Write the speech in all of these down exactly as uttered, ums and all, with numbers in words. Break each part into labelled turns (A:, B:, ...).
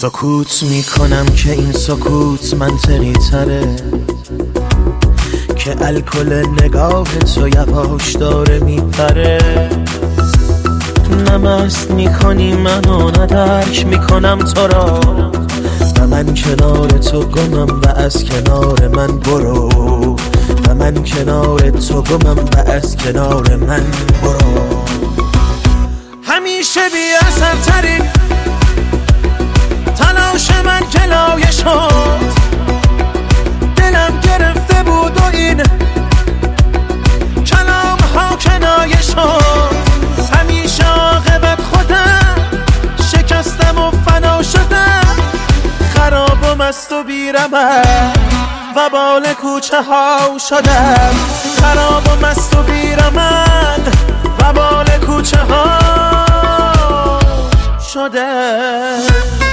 A: سکوت میکنم که این سکوت منطقی تره، که الکل نگاه تو یواش داره میپره. نمست میکنی منو ندرک میکنم تو را، و من کنار تو گمم و از کنار من برو، و من کنار تو گمم و از کنار من برو. همیشه بی اثر تری تلاش من جلایه شد، دلم گرفته بود و این کلام ها کنایه شد. همیشه عاقبت خودم شکستم و فنا شدم، خراب و مست و بیرمند و بال کوچه ها شدم، خراب و مست و بیرمند و بال کوچه ها شدم.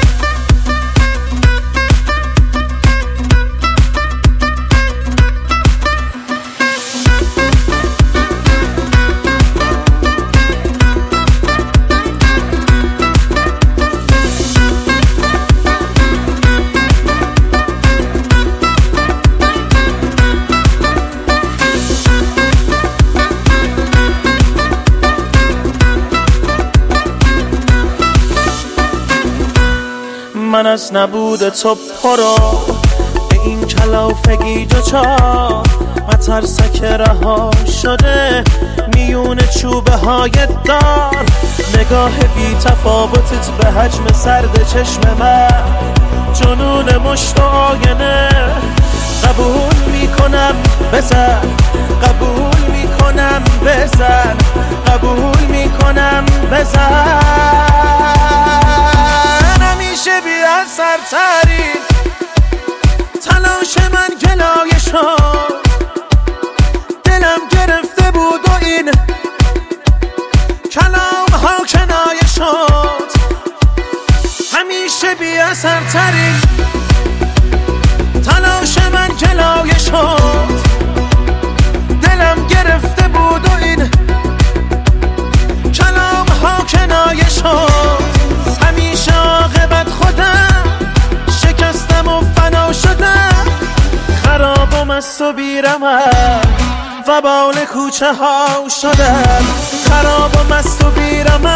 A: من از نبود تو پرو به این کلافگی دوچار، مترسک رها شده میون چوبه های دار. نگاه بی تفاوتت به حجم سرد چشم من، جنون مشت و آینه. قبول میکنم بزن، قبول میکنم بزن، قبول میکنم بزن. همیشه بی اثر تری تلاش من گلایه شد، دلم گرفته بود و این کلام ها کنایه شد. همیشه بی اثر تری تلاش من گلایه شد، دلم گرفته بود و این کلام ها کنایه شد. همیشه عاقبت خودم شکستم و فنا شدم، خراب و مست و بیرمند و بال کوچه ها شدم، خراب و مست و بیرمند